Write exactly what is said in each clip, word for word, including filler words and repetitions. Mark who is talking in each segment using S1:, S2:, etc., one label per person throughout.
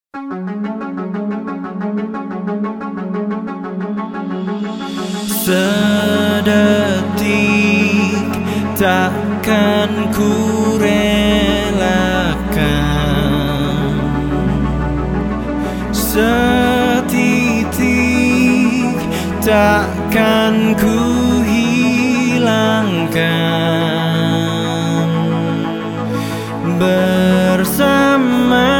S1: Sedetik takkan ku relakan, setitik takkan ku hilangkan. Bersama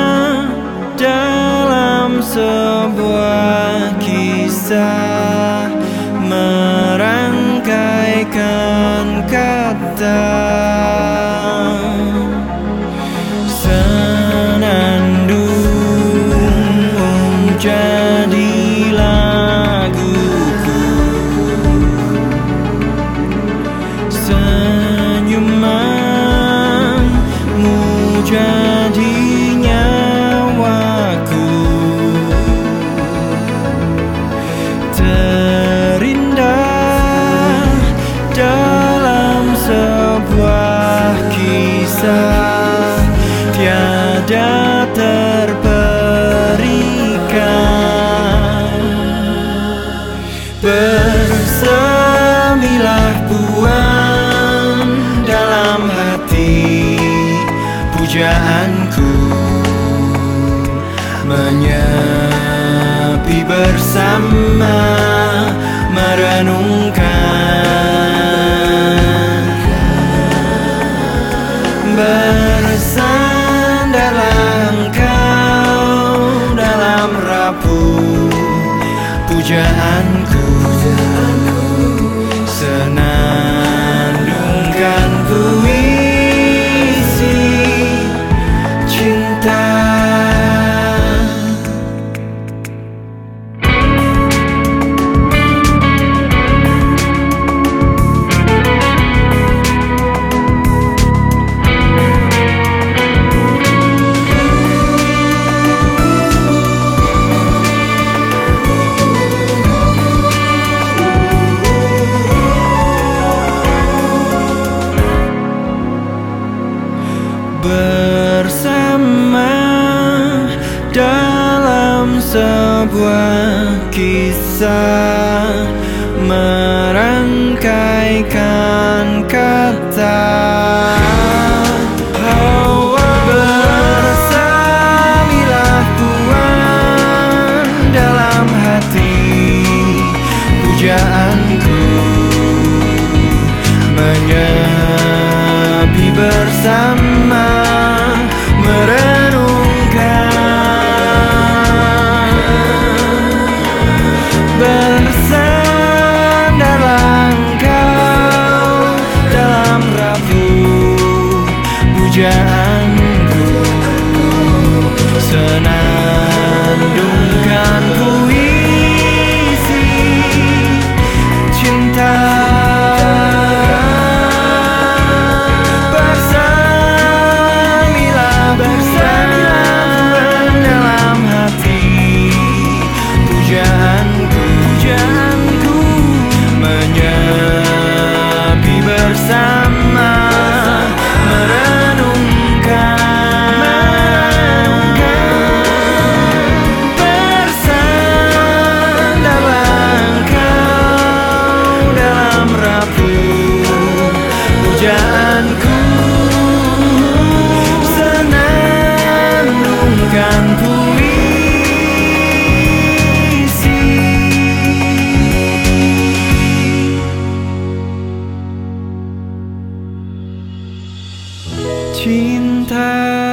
S1: dalam sebuah kisah, merangkaikan kata, senandung jadi laguku, senyumanmu jadi nyawaku, terindah dalam sebuah kisah, tiada terperikan. Bersemilah puan dalam hati pujaanku, menyepi bersama merenungkan. Bersandarlah engkau dalam rapuh pujaanku, senandungkan puisi cinta. Bersama dalam sebuah kisah, merangkaikan kata. Oh, bersamilah puan dalam hati pujaanku, menyepi bersama merenungkan. Bersandarlah engkau dalam rapuh pujaanku, senandungkan puisi cinta. Bersama merenungkan, bersandarlah engkau dalam rapuh pujaanku, senandungkan puisi. Cinta.